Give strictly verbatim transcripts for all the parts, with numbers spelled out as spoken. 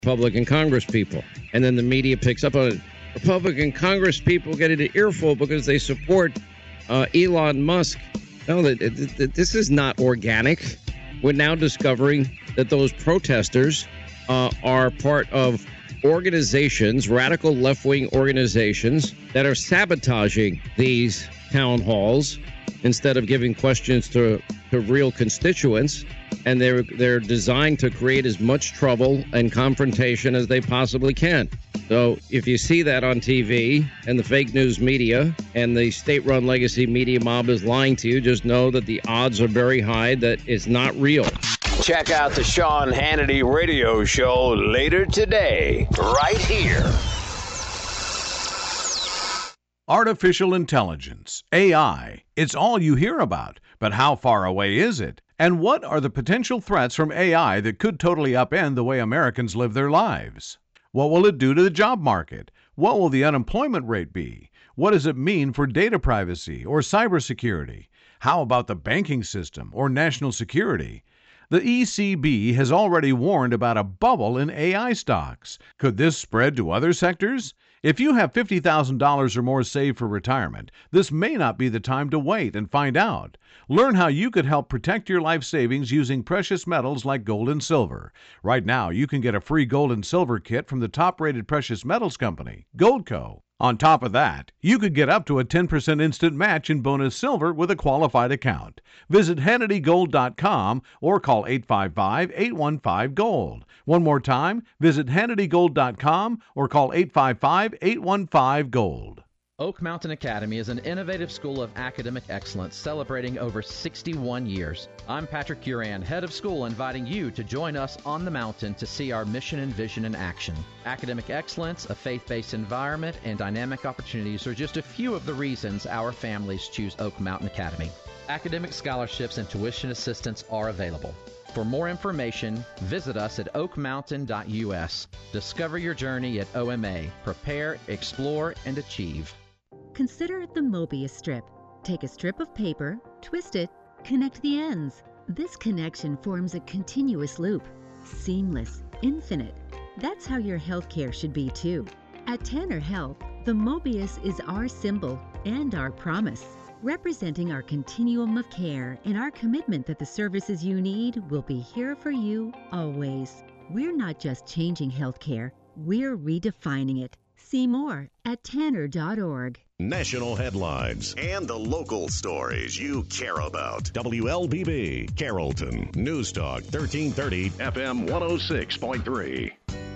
Republican Congress people. And then the media picks up on it. Republican Congress people get an earful because they support uh, Elon Musk. No, that, that this is not organic. We're now discovering that those protesters uh, are part of organizations, radical left-wing organizations, that are sabotaging these town halls instead of giving questions to, to real constituents. And they're they're designed to create as much trouble and confrontation as they possibly can. So if you see that on T V and the fake news media and the state-run legacy media mob is lying to you, just know that the odds are very high that it's not real. Check out the Sean Hannity radio show later today, right here. Artificial intelligence, A I, it's all you hear about. But how far away is it? And what are the potential threats from A I that could totally upend the way Americans live their lives? What will it do to the job market? What will the unemployment rate be? What does it mean for data privacy or cybersecurity? How about the banking system or national security? The E C B has already warned about a bubble in A I stocks. Could this spread to other sectors? If you have fifty thousand dollars or more saved for retirement, this may not be the time to wait and find out. Learn how you could help protect your life savings using precious metals like gold and silver. Right now, you can get a free gold and silver kit from the top-rated precious metals company, Goldco. On top of that, you could get up to a ten percent instant match in bonus silver with a qualified account. Visit Hannity Gold dot com or call eight five five, eight one five, GOLD. One more time, visit Hannity Gold dot com or call eight five five, eight one five, GOLD. Oak Mountain Academy is an innovative school of academic excellence celebrating over sixty-one years. I'm Patrick Curran, head of school, inviting you to join us on the mountain to see our mission and vision in action. Academic excellence, a faith-based environment, and dynamic opportunities are just a few of the reasons our families choose Oak Mountain Academy. Academic scholarships and tuition assistance are available. For more information, visit us at oak mountain dot U S. Discover your journey at O M A. Prepare, explore, and achieve. Consider the Mobius strip. Take a strip of paper, twist it, connect the ends. This connection forms a continuous loop. Seamless, infinite. That's how your healthcare should be too. At Tanner Health, the Mobius is our symbol and our promise, representing our continuum of care and our commitment that the services you need will be here for you always. We're not just changing healthcare, we're redefining it. See more at tanner dot org. National headlines and the local stories you care about. W L B B, Carrollton. News Talk, thirteen thirty, F M one oh six point three.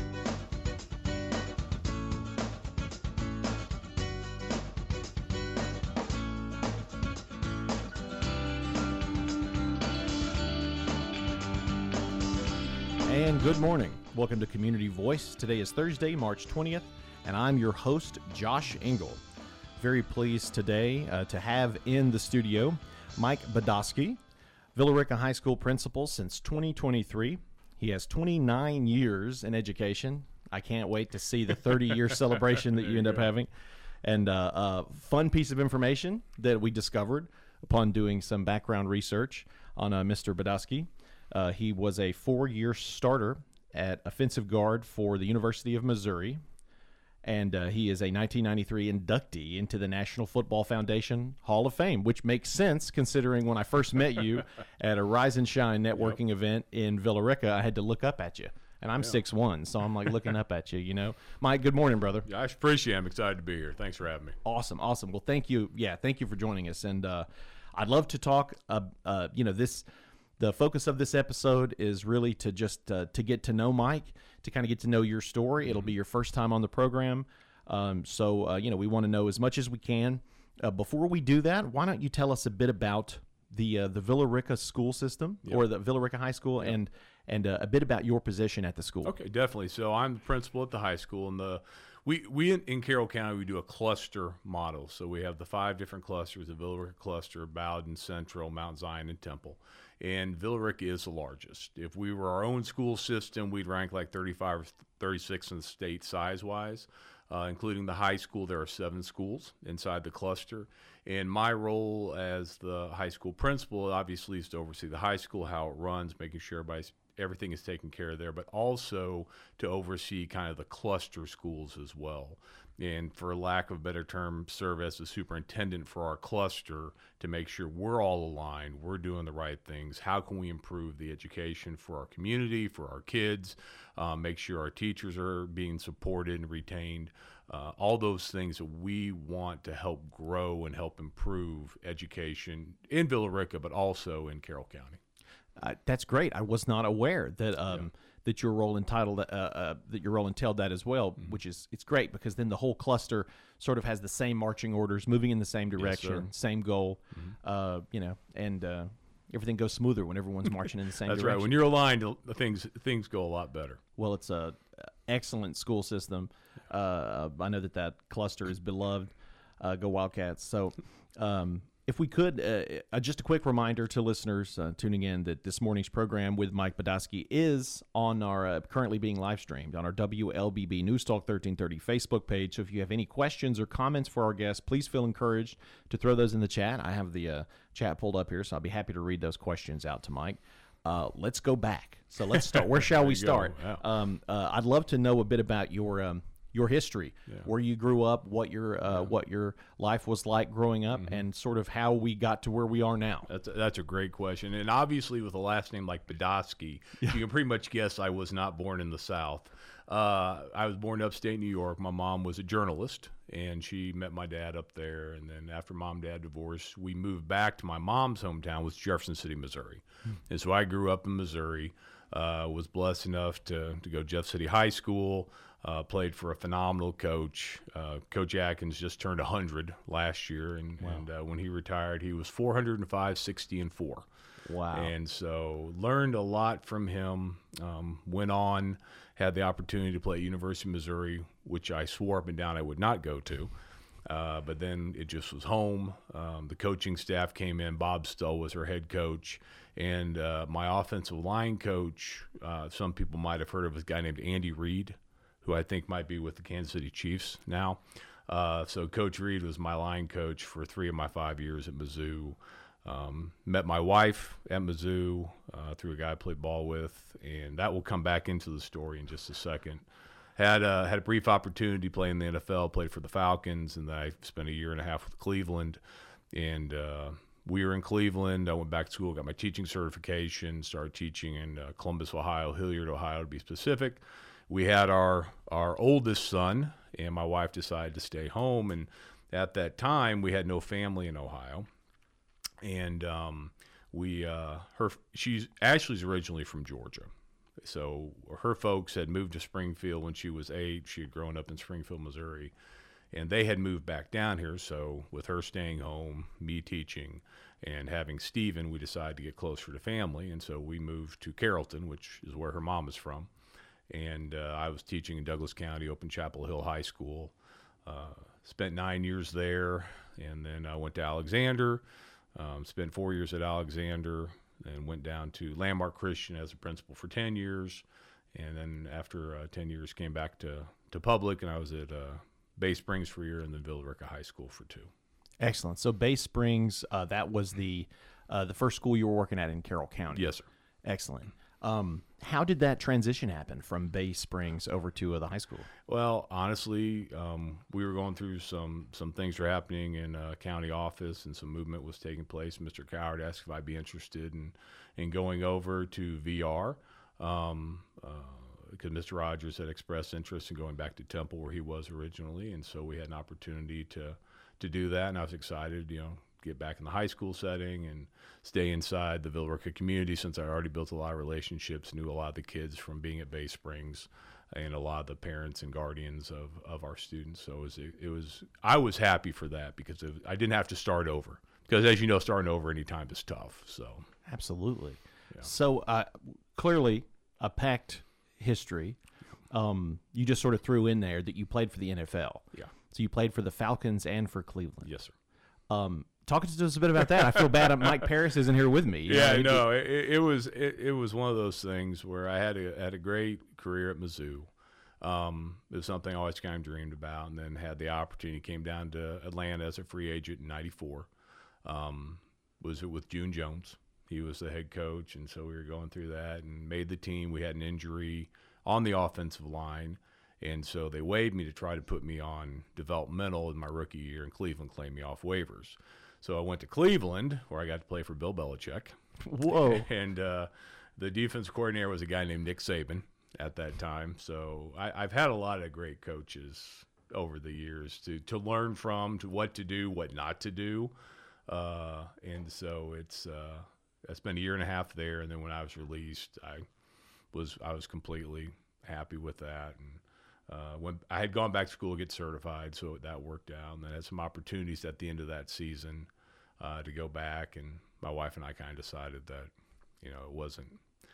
And good morning. Welcome to Community Voice. Today is Thursday, March twentieth, and I'm your host, Josh Engel. Very pleased today uh, to have in the studio Mike Badosky, Villa Rica High School principal since twenty twenty-three. He has twenty-nine years in education. I can't wait to see the thirty-year celebration that you end up having. And uh, a fun piece of information that we discovered upon doing some background research on uh, Mister Badosky. Uh, he was a four-year starter at offensive guard for the University of Missouri, and uh, he is a nineteen ninety-three inductee into the National Football Foundation Hall of Fame, which makes sense considering when I first met you at a Rise and Shine networking yep. event in Villa Rica, I had to look up at you. And I'm six yeah. one, so I'm like looking up at you, you know. Mike, good morning, brother. Yeah, I appreciate it. I'm excited to be here. Thanks for having me. Awesome, awesome. Well, thank you. Yeah, thank you for joining us. And uh, I'd love to talk, uh, uh, you know, this – the focus of this episode is really to just uh, to get to know Mike, to kind of get to know your story. It'll be your first time on the program. Um, so, uh, you know, we want to know as much as we can. Uh, before we do that, why don't you tell us a bit about the uh, the Villa Rica school system yep. or the Villa Rica High School yep. and and uh, a bit about your position at the school. Okay, definitely. So I'm the principal at the high school, and the we we in, in Carroll County we do a cluster model. So we have the five different clusters: the Villa Rica cluster, Bowden, Central, Mount Zion, and Temple. And Villa Rica is the largest. If we were our own school system, we'd rank like thirty-five or thirty-six in the state size-wise, uh, including the high school. There are seven schools inside the cluster. And my role as the high school principal, obviously, is to oversee the high school, how it runs, making sure everybody's everything is taken care of there, but also to oversee kind of the cluster schools as well. And for lack of a better term, serve as the superintendent for our cluster to make sure we're all aligned, we're doing the right things. How can we improve the education for our community, for our kids, uh, make sure our teachers are being supported and retained, uh, all those things that we want to help grow and help improve education in Villa Rica, but also in Carroll County. Uh, that's great. I was not aware that um, Yeah. that your role entitled uh, uh, that your role entailed that as well, Mm-hmm. which is it's great because then the whole cluster sort of has the same marching orders, moving in the same direction, sir. same goal, uh, you know, and uh, everything goes smoother when everyone's marching in the same That's direction. right. When you're aligned, the things things go a lot better. Well, it's a excellent school system. Uh, I know that that cluster is beloved. Uh, go Wildcats! So, um, if we could, uh, uh, just a quick reminder to listeners uh, tuning in that this morning's program with Mike Badowski is on our uh, currently being live streamed on our W L B B News Talk thirteen thirty Facebook page. So, if you have any questions or comments for our guests, please feel encouraged to throw those in the chat. I have the uh, chat pulled up here, so I'll be happy to read those questions out to Mike. Uh, let's go back. So let's start. Where shall we There you go. start? Yeah. Um, uh, I'd love to know a bit about your um, your history, Yeah. where you grew up, what your uh, what your life was like growing up, Mm-hmm. and sort of how we got to where we are now. That's a, that's a great question. And obviously, with a last name like Badowski, you can pretty much guess I was not born in the South. Uh, I was born in upstate New York. My mom was a journalist, and she met my dad up there. And then after mom and dad divorced, we moved back to my mom's hometown, which is Jefferson City, Missouri. And so I grew up in Missouri, uh, was blessed enough to, to go to Jeff City High School, uh, played for a phenomenal coach. Uh, Coach Atkins just turned one hundred last year, and, and uh, when he retired, he was four hundred five, sixty, and four. Wow. And so learned a lot from him. Um, went on, had the opportunity to play at University of Missouri, which I swore up and down I would not go to. Uh, but then it just was home. Um, the coaching staff came in. Bob Stull was her head coach. And uh, my offensive line coach, uh, some people might have heard of a guy named Andy Reid, who I think might be with the Kansas City Chiefs now. Uh, so Coach Reid was my line coach for three of my five years at Mizzou. Um, met my wife at Mizzou uh, through a guy I played ball with, and that will come back into the story in just a second. Had uh, had a brief opportunity to play in the N F L, played for the Falcons, and then I spent a year and a half with Cleveland. And uh, we were in Cleveland. I went back to school, got my teaching certification, started teaching in uh, Columbus, Ohio, Hilliard, Ohio, to be specific. We had our our oldest son, and my wife decided to stay home. And at that time, we had no family in Ohio. And um, we, uh, her, she's Ashley's originally from Georgia. So her folks had moved to Springfield when she was eight. She had grown up in Springfield, Missouri, and they had moved back down here. So with her staying home, me teaching, and having Stephen, we decided to get closer to family. And so we moved to Carrollton, which is where her mom is from. And uh, I was teaching in Douglas County, Open Chapel Hill High School. Uh, spent nine years there, and then I went to Alexander. Um, spent four years at Alexander, and went down to Landmark Christian as a principal for ten years. And then after uh, ten years, came back to, to public, and I was at uh, Bay Springs for a year, and then Villa Rica High School for two. Excellent. So Bay Springs, uh, that was the uh, the first school you were working at in Carroll County. Yes, sir. Excellent. Um, how did that transition happen from Bay Springs over to uh, the high school? Well, honestly, um, we were going through some some things were happening in uh, county office, and some movement was taking place. Mister Coward asked if I'd be interested in, in going over to V R, um, uh, because Mister Rogers had expressed interest in going back to Temple, where he was originally, and so we had an opportunity to to do that, and I was excited, you know, get back in the high school setting and stay inside the Villa Rica community, since I already built a lot of relationships, knew a lot of the kids from being at Bay Springs, and a lot of the parents and guardians of, of our students. So it was, it was I was happy for that, because it, I didn't have to start over. Because as you know, starting over anytime is tough. So Absolutely. Yeah. So uh, clearly a packed history. Um, you just sort of threw in there that you played for the N F L. Yeah. So you played for the Falcons and for Cleveland. Yes, sir. Um, talk to us a bit about that. I feel bad that Mike Paris isn't here with me. You Yeah, know, no, it, it was it, it was one of those things where I had a had a great career at Mizzou. Um, it was something I always kind of dreamed about, and then had the opportunity. Came down to Atlanta as a free agent in ninety-four. Um, was it with June Jones, He was the head coach, and so we were going through that and made the team. We had an injury on the offensive line, and so they waived me to try to put me on developmental in my rookie year, and Cleveland claimed me off waivers. So I went to Cleveland, where I got to play for Bill Belichick. Whoa. And uh, the defense coordinator was a guy named Nick Saban at that time. So I, I've had a lot of great coaches over the years to, to learn from, to what to do, what not to do. Uh, and so it's uh, I spent a year and a half there, and then when I was released, I was I was completely happy with that. And uh, when I had gone back to school to get certified, so that worked out. And then I had some opportunities at the end of that season uh, to go back, and my wife and I kind of decided that, you know, it wasn't.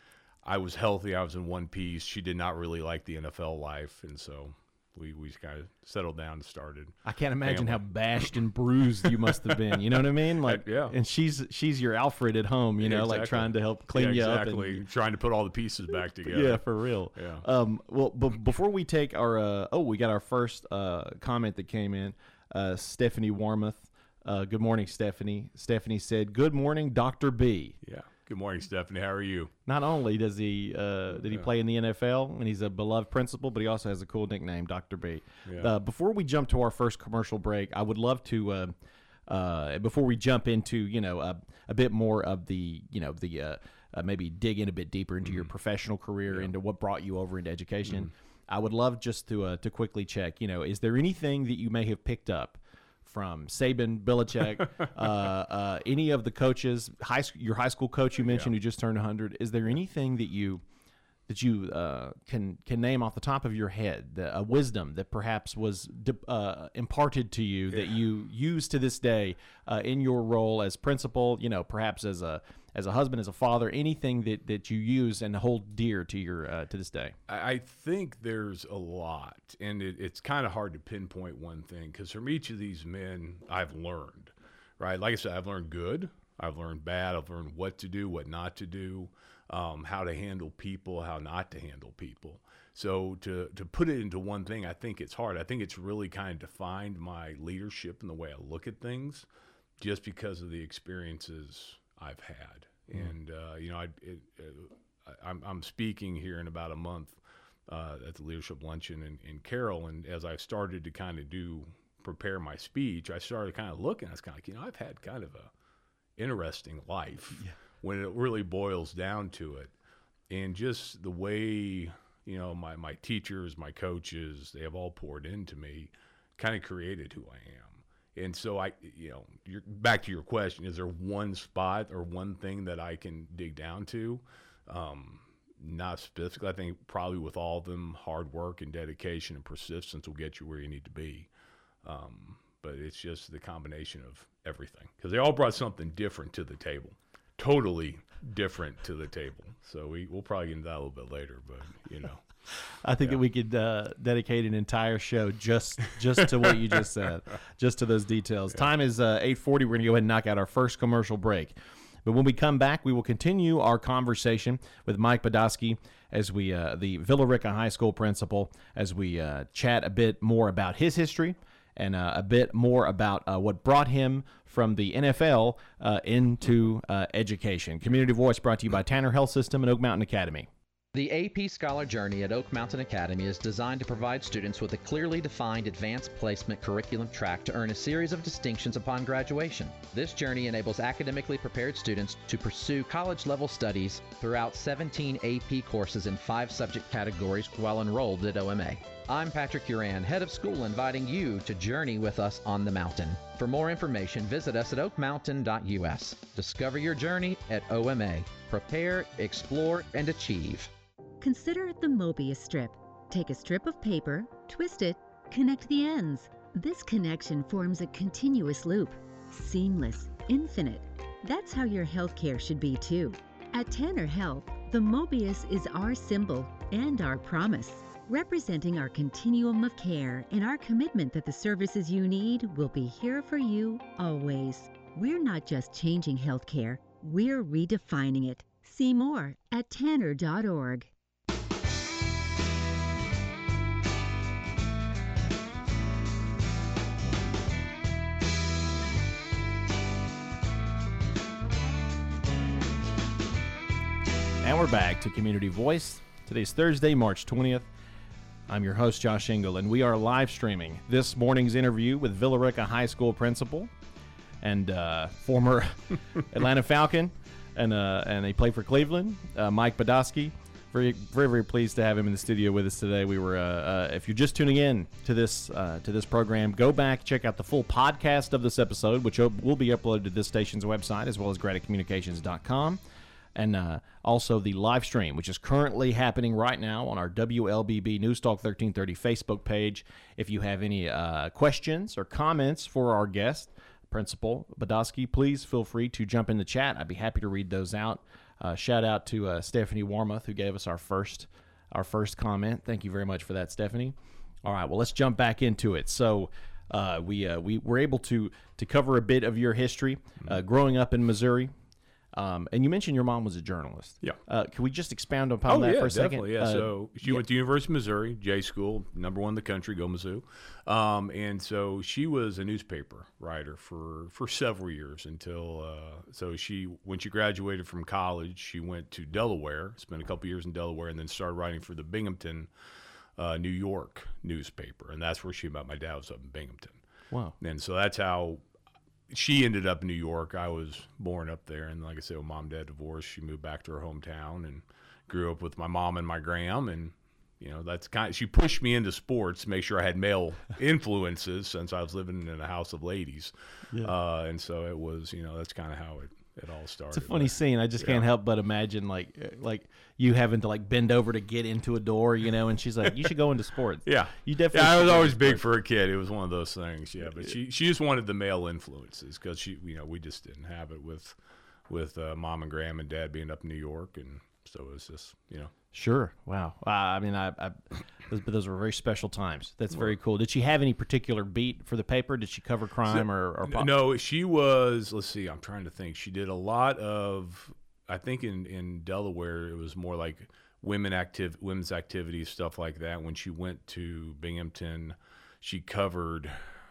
I was healthy. I was in one piece. She did not really like the N F L life, and so we we kind of settled down and started. I can't imagine family. how bashed and bruised you must have been. You know what I mean? Like, yeah. And she's she's your Alfred at home. You know, Exactly. like trying to help clean yeah, you exactly. up. Exactly. Trying to put all the pieces back together. Yeah, for real. Yeah. Um. Well, b- before we take our uh, oh, we got our first uh, comment that came in. Uh, Stephanie Warmoth. Uh, good morning, Stephanie. Stephanie said, "Good morning, Doctor B." Yeah. Good morning, Stephanie. How are you? Not only does he uh, did he play in the N F L and he's a beloved principal, but he also has a cool nickname, Doctor B. Yeah. Uh, before we jump to our first commercial break, I would love to uh, uh, before we jump into you know uh, a bit more of the you know the uh, uh, maybe dig in a bit deeper into mm-hmm. your professional career, yeah. into what brought you over into education. Mm-hmm. I would love just to uh, to quickly check. You know, is there anything that you may have picked up from Saban, Belichick, uh, uh, any of the coaches, high your high school coach you mentioned yeah. who just turned one hundred? Is there anything that you that you uh, can can name off the top of your head, the, a wisdom that perhaps was uh, imparted to you yeah. that you use to this day uh, in your role as principal? You know, perhaps as a as a husband, as a father, anything that, that you use and hold dear to your uh, to this day? I think there's a lot, and it, it's kind of hard to pinpoint one thing, because from each of these men, I've learned, right? Like I said, I've learned good, I've learned bad, I've learned what to do, what not to do, um, how to handle people, how not to handle people. So to to put it into one thing, I think it's hard. I think it's really kind of defined my leadership and the way I look at things, just because of the experiences I've had. Mm. And, uh, you know, I, it, it, I'm, I'm speaking here in about a month uh, at the Leadership Luncheon in, in Carroll. And as I started to kind of do, prepare my speech, I started kind of looking, I was kind of like, you know, I've had kind of a interesting life yeah. when it really boils down to it. And just the way, you know, my, my teachers, my coaches, they have all poured into me, kind of created who I am. And so I, you know, you're, back to your question, is there one spot or one thing that I can dig down to? Um, not specifically. I think probably with all of them, hard work and dedication and persistence will get you where you need to be. Um, but it's just the combination of everything, because they all brought something different to the table, totally different to the table. So we, we'll probably get into that a little bit later, but, you know. I think yeah. that we could uh, dedicate an entire show just just to what you just said, just to those details. Yeah. Time is uh, eight forty. We're going to go ahead and knock out our first commercial break. But when we come back, we will continue our conversation with Mike Podolsky, as we, uh, the Villa Rica High School principal, as we uh, chat a bit more about his history and uh, a bit more about uh, what brought him from the N F L uh, into uh, education. Community Voice brought to you by Tanner Health System and Oak Mountain Academy. The A P Scholar Journey at Oak Mountain Academy is designed to provide students with a clearly defined advanced placement curriculum track to earn a series of distinctions upon graduation. This journey enables academically prepared students to pursue college-level studies throughout seventeen A P courses in five subject categories while enrolled at O M A. I'm Patrick Uran, head of school, inviting you to journey with us on the mountain. For more information, visit us at oak mountain dot U S. Discover your journey at O M A. Prepare, explore, and achieve. Consider the Mobius strip. Take a strip of paper, twist it, connect the ends. This connection forms a continuous loop. Seamless, infinite. That's how your healthcare should be too. At Tanner Health, the Mobius is our symbol and our promise, representing our continuum of care and our commitment that the services you need will be here for you always. We're not just changing healthcare, we're redefining it. See more at tanner dot org. we're back to Community Voice. Today's Thursday, March twentieth. I'm your host, Josh Engel, and we are live streaming this morning's interview with Villa Rica High School principal and uh, former Atlanta Falcon, and uh, and he played for Cleveland, uh, Mike Badosky. Very, very, very pleased to have him in the studio with us today. We were, uh, uh, if you're just tuning in to this uh, to this program, go back, check out the full podcast of this episode, which will be uploaded to this station's website as well as gradit communications dot com, and uh, also the live stream, which is currently happening right now on our W L B B News Talk thirteen thirty Facebook page. If you have any uh, questions or comments for our guest, Principal Badosky, please feel free to jump in the chat. I'd be happy to read those out. Uh, shout out to uh, Stephanie Warmoth, who gave us our first our first comment. Thank you very much for that, Stephanie. All right, well, let's jump back into it. So uh, we uh, we were able to to cover a bit of your history, uh, growing up in Missouri. Um, and you mentioned your mom was a journalist. Yeah. Uh, can we just expound upon oh, that yeah, for a second? Definitely, yeah. Uh, so she yeah. went to University of Missouri, J School, number one in the country, go Mizzou. Um, and so she was a newspaper writer for, for several years until, uh, so she, when she graduated from college, she went to Delaware, spent a couple years in Delaware, and then started writing for the Binghamton, uh, New York newspaper. And that's where she met my dad, was up in Binghamton. Wow. And so that's how she ended up in New York. I was born up there, and like I said, when mom and dad divorced, she moved back to her hometown and grew up with my mom and my gram. And you know, that's kind of, she pushed me into sports to make sure I had male influences since I was living in a house of ladies. Yeah. Uh, and so it was, you know, that's kind of how it, it all started. It's a funny but, scene. I just yeah. can't help but imagine like like you having to like bend over to get into a door, you know, and she's like, you should go into sports. Yeah. You definitely Yeah, I should was go always into big sports. for a kid. It was one of those things. Yeah, but she she just wanted the male influences because she, you know, we just didn't have it with with uh, mom and gram and dad being up in New York, and so it was just, you know. Sure. Wow. Uh, I mean, I, I those, but those were very special times. That's very cool. Did she have any particular beat for the paper? Did she cover crime So, or, or pop? No, she was, let's see, I'm trying to think. She did a lot of, I think in, in Delaware, it was more like women active, women's activities, stuff like that. When she went to Binghamton, she covered,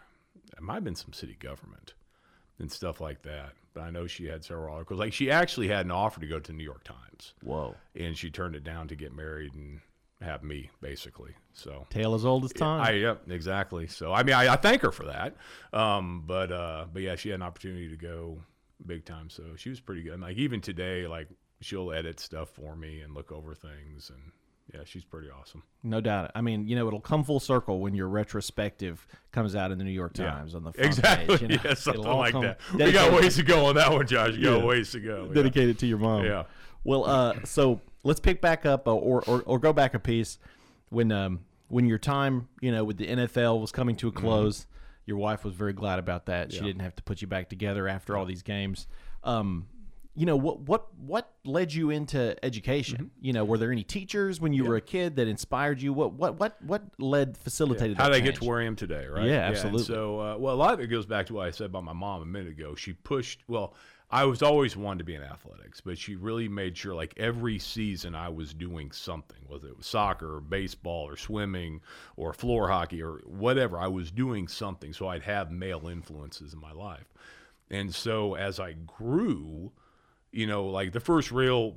it might have been some city government and stuff like that. But I know she had several articles. Like, she actually had an offer to go to the New York Times. Whoa. And she turned it down to get married and have me, basically. So Tale as old as time. I, yep, exactly. So, I mean, I, I thank her for that. Um, but, uh, but yeah, she had an opportunity to go big time. So she was pretty good. And like, even today, like, she'll edit stuff for me and look over things. And yeah, she's pretty awesome. No doubt. I mean, you know, it'll come full circle when your retrospective comes out in the New York Times yeah. on the front exactly. page. You know? Yeah, something It'll all like come that. We dedicated- got ways to go on that one, Josh. You got Yeah. ways to go. Yeah. Dedicated to your mom. Yeah. Well, uh, so let's pick back up uh, or, or or go back a piece when um when your time, you know, with the N F L was coming to a close. Mm-hmm. Your wife was very glad about that. She Yeah. didn't have to put you back together after all these games. Um, you know, what what what led you into education? Mm-hmm. You know, were there any teachers when you Yeah. were a kid that inspired you? What what what what led facilitated How that did I get change? to where I am today, right? Yeah, absolutely. And so, uh, well, a lot of it goes back to what I said about my mom a minute ago. She pushed, well, I was always wanted to be in athletics, but she really made sure, like, every season I was doing something, whether it was soccer or baseball or swimming or floor hockey or whatever. I was doing something, so I'd have male influences in my life. And so as I grew, you know, like the first real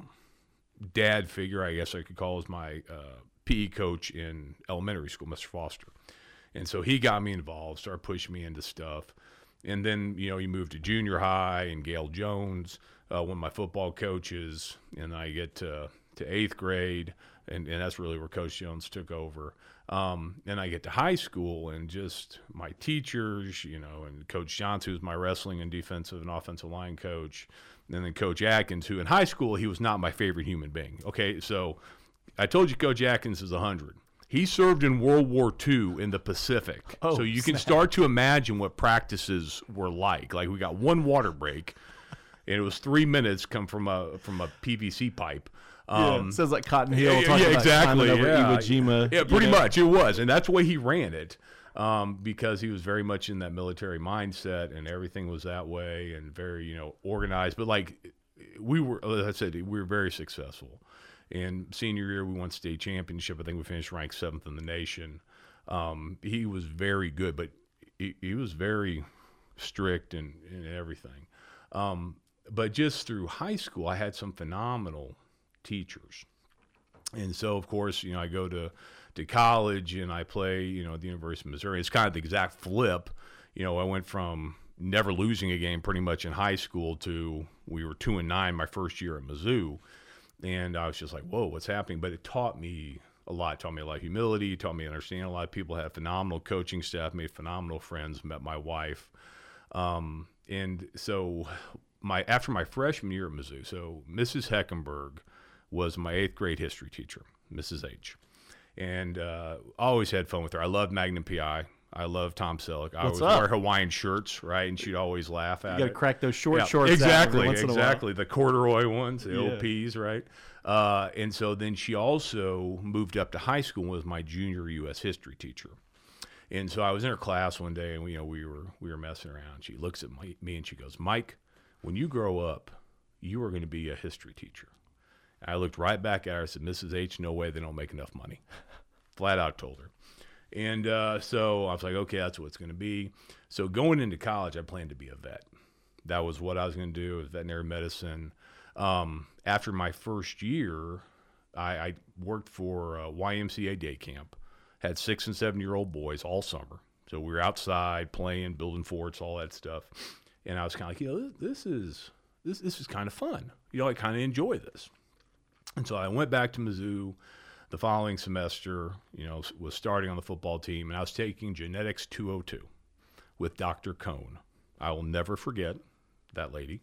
dad figure, I guess I could call, is my uh, P E coach in elementary school, Mister Foster. And so he got me involved, started pushing me into stuff. And then, you know, you move to junior high and Gail Jones, uh, one of my football coaches, and I get to, to eighth grade, and, and that's really where Coach Jones took over. Um, and I get to high school, and just my teachers, you know, and Coach Johnson, who's my wrestling and defensive and offensive line coach, and then Coach Atkins, who in high school, he was not my favorite human being. Okay, so I told you Coach Atkins is one hundred. He served in World War Two in the Pacific. Oh, so you snap. can start to imagine what practices were like. Like, we got one water break, and it was three minutes come from a from a P V C pipe. Um, yeah, sounds like Cotton Hill. yeah, talking yeah, about exactly. climbing over Yeah, Iwo Jima. yeah, you pretty know? much it was, and that's the way he ran it, um, because he was very much in that military mindset, and everything was that way, and very, you know, organized. But like, we were, as I said, we were very successful. In senior year, we won state championship. I think we finished ranked seventh in the nation. Um, he was very good, but he, he was very strict in, in everything. Um, but just through high school, I had some phenomenal teachers. And so, of course, you know, I go to, to college and I play, you know, at the University of Missouri. It's kind of the exact flip. You know, I went from never losing a game pretty much in high school to we were two and nine my first year at Mizzou. And I was just like, whoa, what's happening? But it taught me a lot. It taught me a lot of humility. It taught me to understand a lot of people. Had phenomenal coaching staff, made phenomenal friends, met my wife. Um, and so my after my freshman year at Mizzou, so Missus Heckenberg was my eighth grade history teacher, Missus H. And uh, always had fun with her. I loved Magnum P I. I love Tom Selleck. I What's always up? wear Hawaiian shirts, right? And she'd always laugh at You got to it. crack those short Yeah, shorts exactly, out every once in a while. exactly. The corduroy ones, the Yeah. O Ps, right? Uh, and so then she also moved up to high school and was my junior U S history teacher. And so I was in her class one day, and we, you know, we were we were messing around. She looks at my, me and she goes, "Mike, when you grow up, you are going to be a history teacher." And I looked right back at her. I said, "Missus H, no way. They don't make enough money." Flat out told her. And uh, so I was like, okay, that's what it's going to be. So going into college, I planned to be a vet. That was what I was going to do, was veterinary medicine. Um, after my first year, I, I worked for a Y M C A day camp, had six and seven-year-old boys all summer. So we were outside playing, building forts, all that stuff. And I was kind of like, you know, this is this this is kind of fun. You know, I kind of enjoy this. And so I went back to Mizzou. The following semester, you know, was starting on the football team, and I was taking Genetics two oh two with Doctor Cohn. I will never forget that lady.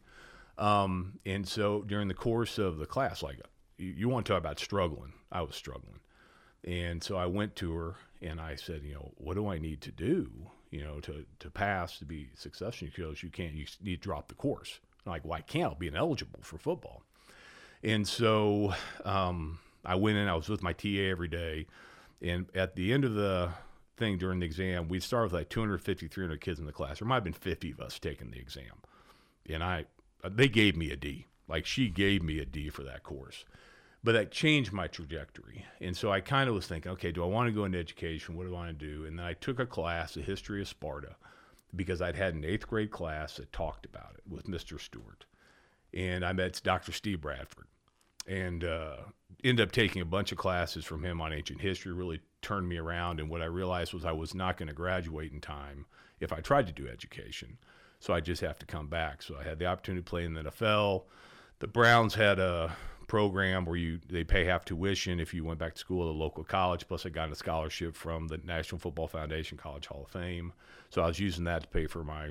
Um, and so during the course of the class, like, you, you want to talk about struggling. I was struggling. And so I went to her, and I said, you know, what do I need to do, you know, to, to pass, to be successful? She goes, you can't, you need to drop the course. I'm like, well, I can't. I'll be ineligible for football. And so um, I went in, I was with my T A every day, and at the end of the thing during the exam, we'd start with like two hundred fifty, three hundred kids in the class. There might have been fifty of us taking the exam. And I, they gave me a D. Like, she gave me a D for that course. But that changed my trajectory. And so I kind of was thinking, okay, do I want to go into education? What do I want to do? And then I took a class, the history of Sparta, because I'd had an eighth grade class that talked about it with Mister Stewart. And I met Doctor Steve Bradford. And uh, ended up taking a bunch of classes from him on ancient history, really turned me around. And what I realized was I was not going to graduate in time if I tried to do education. So I just have to come back. So I had the opportunity to play in the N F L. The Browns had a program where you they pay half tuition if you went back to school at a local college. Plus I got a scholarship from the National Football Foundation College Hall of Fame. So I was using that to pay for my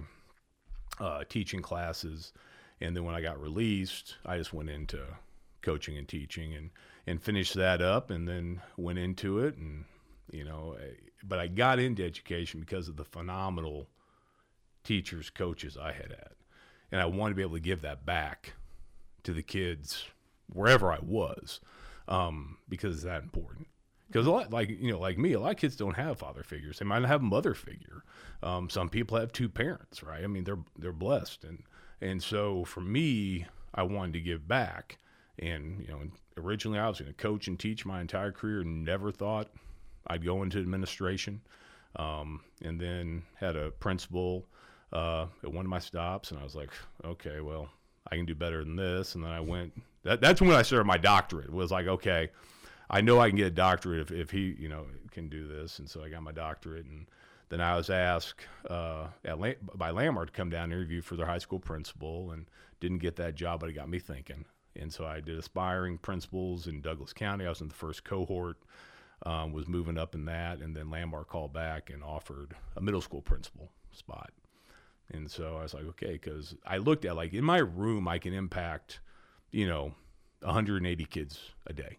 uh, teaching classes. And then when I got released, I just went into coaching and teaching and, and finished that up, and then went into it. And, you know, but I got into education because of the phenomenal teachers, coaches I had had. And I wanted to be able to give that back to the kids wherever I was, um, because it's that important. Because a lot, like, you know, like me, a lot of kids don't have father figures. They might not have a mother figure. Um, some people have two parents, right? I mean, they're they're blessed. And, and so for me, I wanted to give back. And, you know, originally I was going to coach and teach my entire career, and never thought I'd go into administration. Um, and then had a principal uh, at one of my stops, and I was like, okay, well, I can do better than this. And then I went, that, that's when I started my doctorate. It was like, okay, I know I can get a doctorate if, if he, you know, can do this. And so I got my doctorate. And then I was asked uh, at Lam- by Landmark to come down and interview for their high school principal, and didn't get that job, but it got me thinking. And so I did aspiring principals in Douglas County. I was in the first cohort, um, was moving up in that. And then Landmark called back and offered a middle school principal spot. And so I was like, okay, because I looked at, like, in my room, I can impact, you know, one hundred eighty kids a day.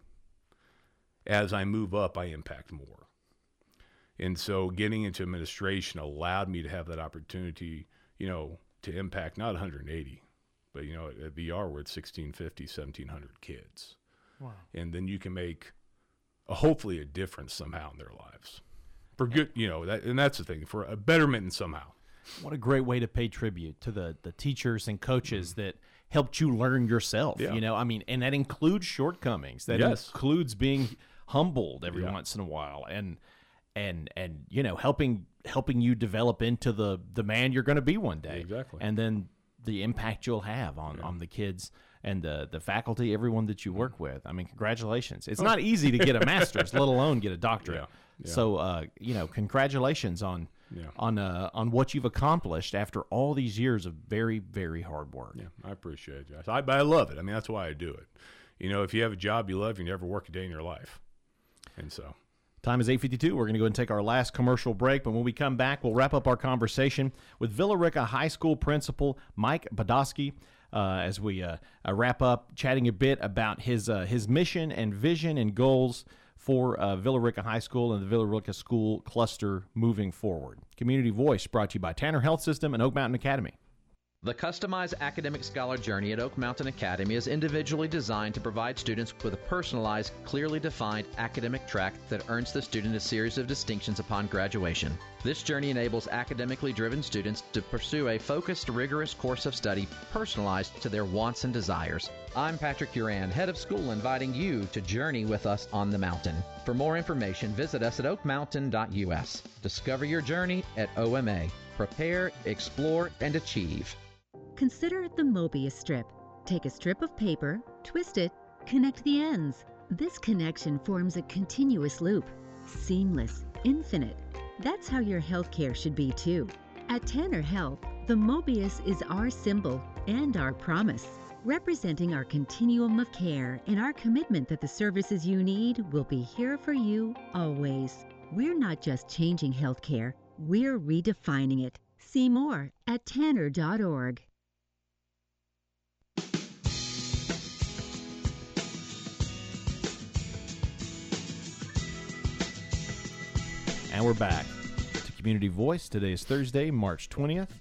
As I move up, I impact more. And so getting into administration allowed me to have that opportunity, you know, to impact not one hundred eighty, but, you know, at V R, we're at sixteen fifty, seventeen hundred kids. Wow. And then you can make, a, hopefully, a difference somehow in their lives. For good, you know, that, and that's the thing, for a betterment in somehow. What a great way to pay tribute to the, the teachers and coaches mm-hmm. that helped you learn yourself. Yeah. You know, I mean, and that includes shortcomings. That yes. includes being humbled every yeah. once in a while, and and and you know, helping helping you develop into the the man you're going to be one day. Exactly. And then the impact you'll have on, yeah. on the kids and the the faculty, everyone that you work with. I mean, congratulations. It's not easy to get a master's, let alone get a doctorate. Yeah, yeah. So, uh, you know, congratulations on Yeah. on uh, on what you've accomplished after all these years of very, very hard work. Yeah, I appreciate it, Josh. I, but I love it. I mean, that's why I do it. You know, if you have a job you love, you never work a day in your life. And so... Time is eight fifty-two. We're going to go and take our last commercial break, but when we come back, we'll wrap up our conversation with Villa Rica High School principal Mike Badosky uh, as we uh, uh, wrap up chatting a bit about his uh, his mission and vision and goals for uh, Villa Rica High School and the Villa Rica School cluster moving forward. Community Voice brought to you by Tanner Health System and Oak Mountain Academy. The customized academic scholar journey at Oak Mountain Academy is individually designed to provide students with a personalized, clearly defined academic track that earns the student a series of distinctions upon graduation. This journey enables academically driven students to pursue a focused, rigorous course of study personalized to their wants and desires. I'm Patrick Uran, head of school, inviting you to journey with us on the mountain. For more information, visit us at oak mountain dot u s. Discover your journey at O M A. Prepare, explore, and achieve. Consider the Mobius strip. Take a strip of paper, twist it, connect the ends. This connection forms a continuous loop. Seamless, infinite. That's how your healthcare should be too. At Tanner Health, the Mobius is our symbol and our promise, representing our continuum of care and our commitment that the services you need will be here for you always. We're not just changing healthcare, we're redefining it. See more at tanner dot org. And we're back to Community Voice. Today is Thursday, March twentieth.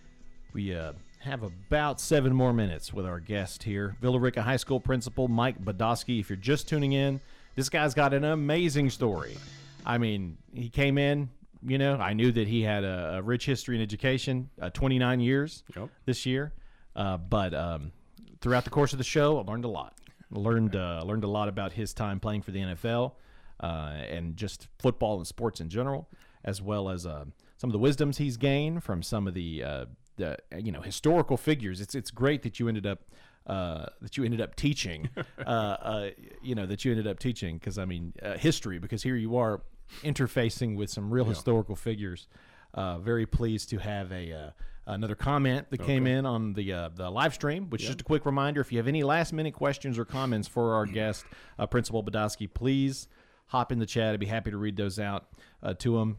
We uh, have about seven more minutes with our guest here, Villa Rica High School Principal Mike Badosky. If you're just tuning in, this guy's got an amazing story. I mean, he came in, you know, I knew that he had a, a rich history in education, uh, twenty-nine years Yep. this year. Uh, but um, throughout the course of the show, I learned a lot. I learned, uh, learned a lot about his time playing for the N F L. Uh, and just football and sports in general, as well as uh, some of the wisdoms he's gained from some of the, uh, the you know historical figures. It's it's great that you ended up uh, that you ended up teaching, uh, uh, you know that you ended up teaching because I mean uh, history, because here you are interfacing with some real yeah. historical figures. Uh, very pleased to have a uh, another comment that okay. came in on the uh, the live stream, which yep. just a quick reminder: if you have any last minute questions or comments for our guest, uh, Principal Badosky, please hop in the chat. I'd be happy to read those out uh, to him.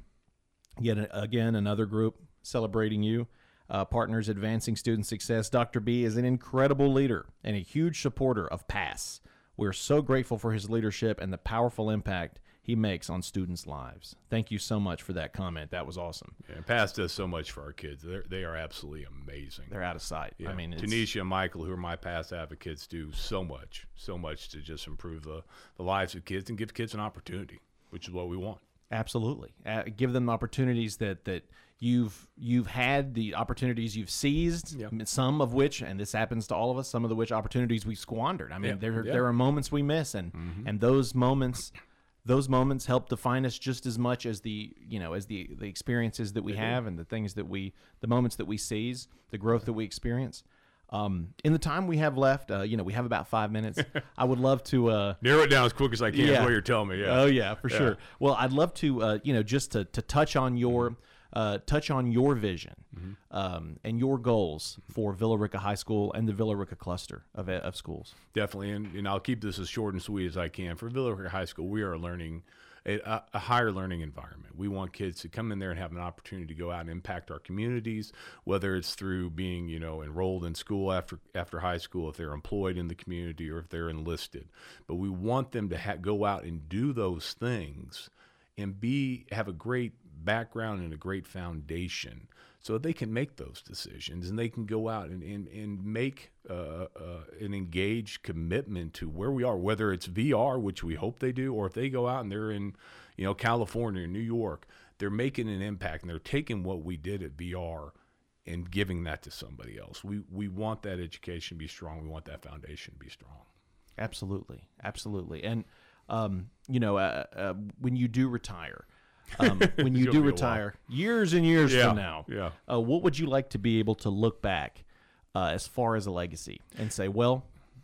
Yet again, another group celebrating you. Uh, partners Advancing Student Success. Doctor B is an incredible leader and a huge supporter of PASS. We're so grateful for his leadership and the powerful impact he makes on students' lives. Thank you so much for that comment. That was awesome. Yeah, PASS does so much for our kids. They're, they are absolutely amazing. They're out of sight. Yeah. I mean, it's... Tanisha and Michael, who are my PASS advocates, do so much, so much to just improve the, the lives of kids and give kids an opportunity, which is what we want. Absolutely. Uh, give them opportunities that, that you've you've had, the opportunities you've seized, yep. some of which, and this happens to all of us, some of the which opportunities we squandered. I mean, yep. there, Yep. there are moments we miss, and, mm-hmm. and those moments... Those moments help define us just as much as the, you know, as the, the experiences that we they have do. and the things that we, the moments that we seize, the growth that we experience. Um, in the time we have left, uh, you know, we have about five minutes. I would love to uh, narrow it down as quick as I can. Yeah. Is what you're telling me. Yeah. Oh yeah, for yeah. sure. Well, I'd love to, uh, you know, just to, to touch on your, mm-hmm. uh, touch on your vision mm-hmm. um, and your goals for Villa Rica High School and the Villa Rica cluster of of schools. Definitely, and, and I'll keep this as short and sweet as I can. For Villa Rica High School, we are learning. A, a higher learning environment. We want kids to come in there and have an opportunity to go out and impact our communities, whether it's through being, you know, enrolled in school after after high school, if they're employed in the community, or if they're enlisted. But we want them to ha- go out and do those things and be have a great background and a great foundation so that they can make those decisions and they can go out and, and, and make uh, uh, an engaged commitment to where we are, whether it's V R, which we hope they do, or if they go out and they're in, you know, California or New York, they're making an impact and they're taking what we did at V R and giving that to somebody else. We, we want that education to be strong. We want that foundation to be strong. Absolutely. Absolutely. And, um, you know, uh, uh, when you do retire, Um, when you do retire, years and years yeah, from now, yeah. uh, what would you like to be able to look back uh, as far as a legacy and say, well,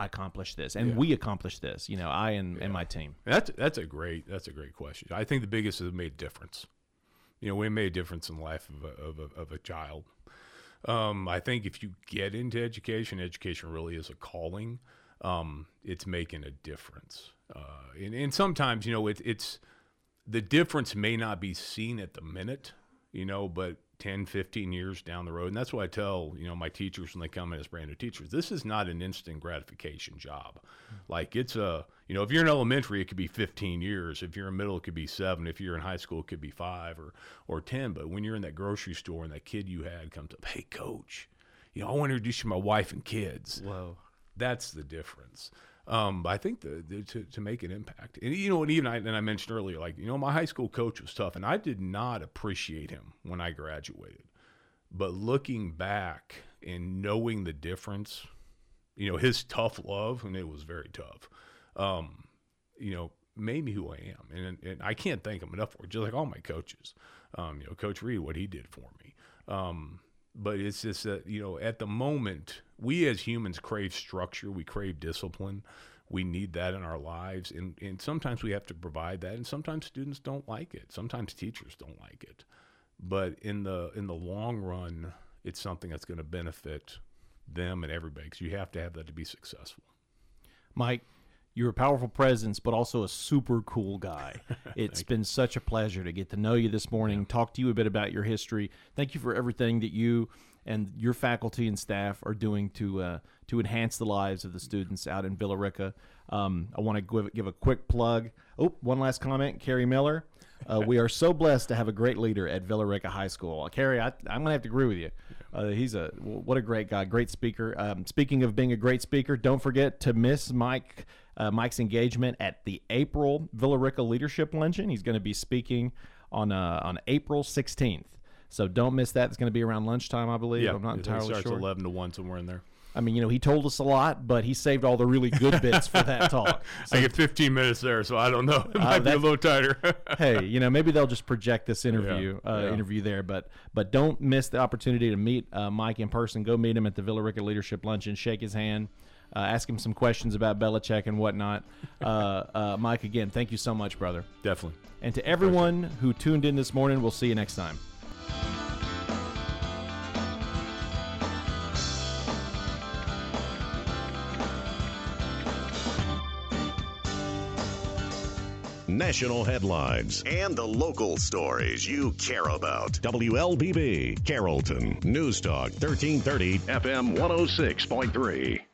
accomplished this, and Yeah. we accomplished this. You know, I and, Yeah. and my team. That's that's a great that's a great question. I think the biggest is it made a difference. You know, we made a difference in the life of a, of a, of a child. Um, I think if you get into education, education really is a calling. Um, it's making a difference, uh, and, and sometimes you know it, it's the difference may not be seen at the minute, you know, but ten, fifteen years down the road. And that's what I tell, you know, my teachers when they come in as brand new teachers, this is not an instant gratification job. Like it's a, you know, if you're in elementary, it could be fifteen years. If you're in middle, it could be seven. If you're in high school, it could be five or, or ten. But when you're in that grocery store and that kid you had comes up, hey coach, you know, I want to introduce you to my wife and kids. Whoa. That's the difference. Um, but I think the, the, to, to make an impact, and you know, and even I, and I mentioned earlier, like, you know, my high school coach was tough, and I did not appreciate him when I graduated. But looking back and knowing the difference, you know, his tough love, and it was very tough, um, you know, made me who I am, and and I can't thank him enough for it. Just like all my coaches, um, you know, Coach Reed, what he did for me. Um, But it's just that, you know, at the moment, we as humans crave structure. We crave discipline. We need that in our lives. And, and sometimes we have to provide that. And sometimes students don't like it. Sometimes teachers don't like it. But in the in the long run, it's something that's going to benefit them and everybody, because you have to have that to be successful. Mike, you're a powerful presence, but also a super cool guy. It's been such a pleasure to get to know you this morning, yeah. talk to you a bit about your history. Thank you for everything that you and your faculty and staff are doing to uh, to enhance the lives of the students out in Villa Rica. Um, I want to give, give a quick plug. Oh, one last comment, Carrie Miller. Uh, we are so blessed to have a great leader at Villa Rica High School. Carrie, I, I'm going to have to agree with you. Uh, he's a what a great guy, great speaker. Um, speaking of being a great speaker, don't forget to miss Mike uh, Mike's engagement at the April Villa Rica Leadership Luncheon. He's going to be speaking on uh, on April sixteenth. So don't miss that. It's going to be around lunchtime, I believe. Yeah, I'm not entirely it starts sure. eleven to one, somewhere in there. I mean, you know, he told us a lot, but he saved all the really good bits for that talk. So, I get fifteen minutes there, so I don't know. It uh, might be a little tighter. Hey, you know, maybe they'll just project this interview Yeah, uh, yeah. interview there. But but don't miss the opportunity to meet uh, Mike in person. Go meet him at the Villa Rica Leadership Luncheon. Shake his hand. Uh, ask him some questions about Belichick and whatnot. Uh, uh, Mike, again, thank you so much, brother. Definitely. And to everyone who tuned in this morning, we'll see you next time. National headlines and the local stories you care about. W L B B, Carrollton. News Talk thirteen thirty F M one oh six point three.